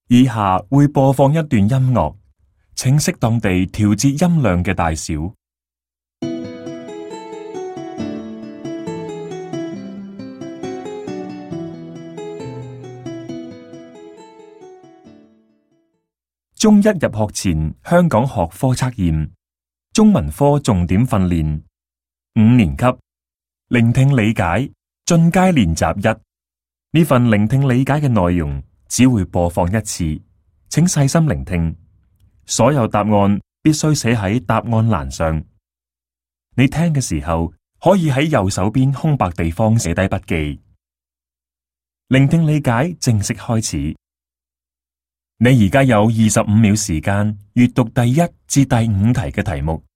以下會播放一段音樂，請適當地調節音量嘅大小。中一入學前，香港學科測驗，中文科重點訓練，5年級，聆聽理解進階練習1。呢份聆聽理解嘅內容只會播放一次，請細心聆聽。所有答案必須寫喺答案欄上。你聽嘅時候，可以喺右手邊空白地方寫低筆記。聆聽理解正式開始。你而家有25秒時間閱讀第1至第5題嘅題目。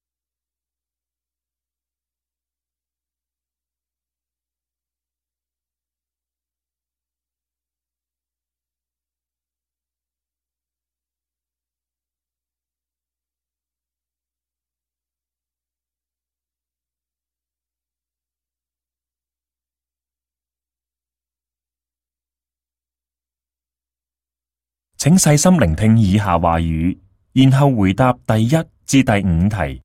請細心聆聽以下話語，然後回答第1至第5題。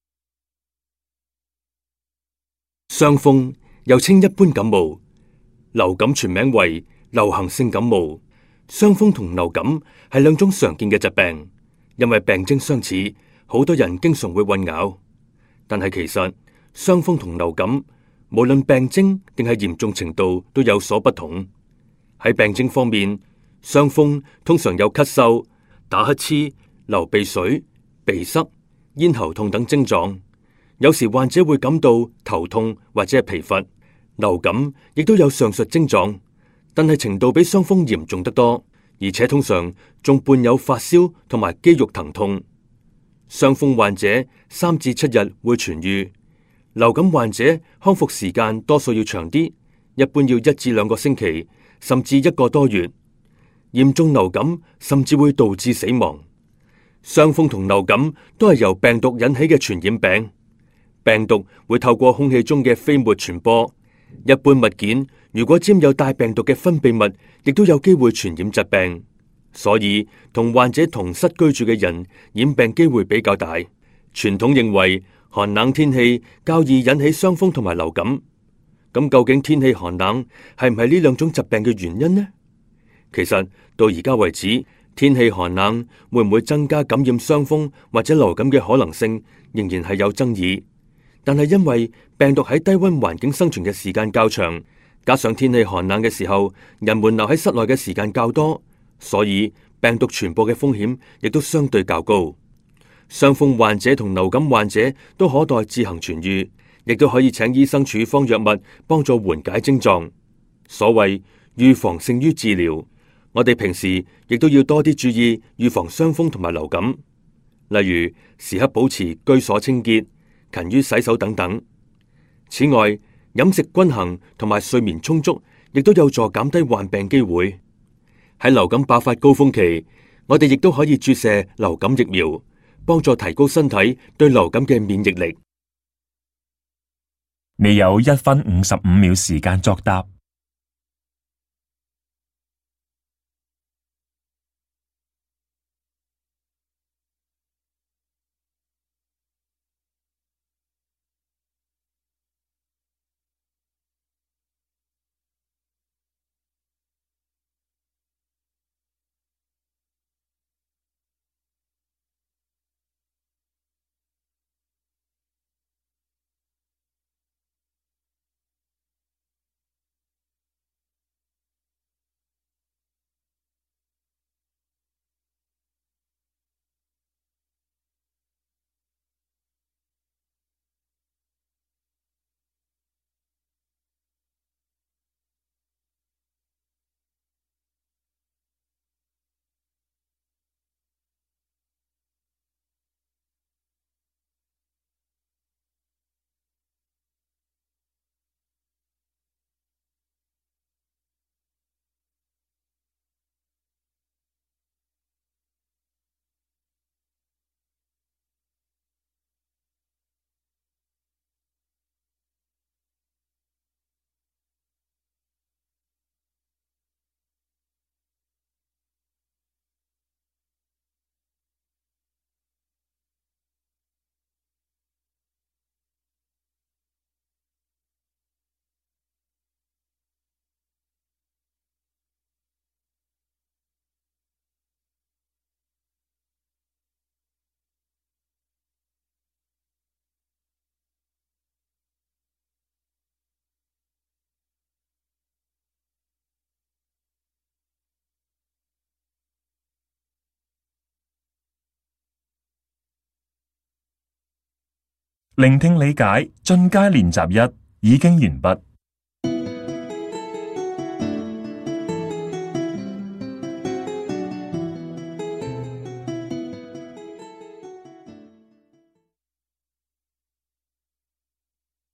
傷風又稱一般感冒，流感全名為流行性感冒。傷風同流感係兩種常見嘅疾病，因為病徵相似，好多人經常會混淆。但係其實傷風同流感無論病徵定係嚴重程度都有所不同。喺病徵方面，傷風通常有咳嗽、打乞嗤、流鼻水、鼻塞、咽喉痛等症狀，有時患者會感到頭痛或者係疲乏。流感亦都有上述症狀，但係程度比傷風嚴重得多，而且通常仲伴有發燒同埋肌肉疼痛。傷風患者3至7日會痊癒，流感患者康復時間多數要長啲，一般要1至2個星期，甚至1個多月。嚴重流感甚至會導致死亡。傷風同流感都係由病毒引起嘅傳染病，病毒會透過空氣中嘅飛沫傳播。一般物件如果沾有帶病毒嘅分泌物，亦都有機會傳染疾病。所以同患者同室居住嘅人染病機會比較大。傳統認為寒冷天氣較易引起傷風同埋流感。咁究竟天氣寒冷係唔係呢兩種疾病嘅原因呢？其實到而家為止，天氣寒冷會唔會增加感染傷風或者流感嘅可能性，仍然係有爭議。但係因為病毒喺低溫環境生存嘅時間較長，加上天氣寒冷嘅時候，人們留喺室內嘅時間較多，所以病毒傳播嘅風險亦都相對較高。傷風患者同流感患者都可待自行痊癒，亦都可以請醫生處方藥物幫助緩解症狀。所謂預防勝於治療。我哋平時亦都要多啲注意預防傷風同埋流感，例如時刻保持居所清潔、勤於洗手等等。此外，飲食均衡同埋睡眠充足，亦都有助減低患病機會。喺流感爆發高峰期，我哋亦都可以注射流感疫苗，幫助提高身體對流感嘅免疫力。 你有1分55秒時間作答。 聆聽理解進階練習一已經完畢。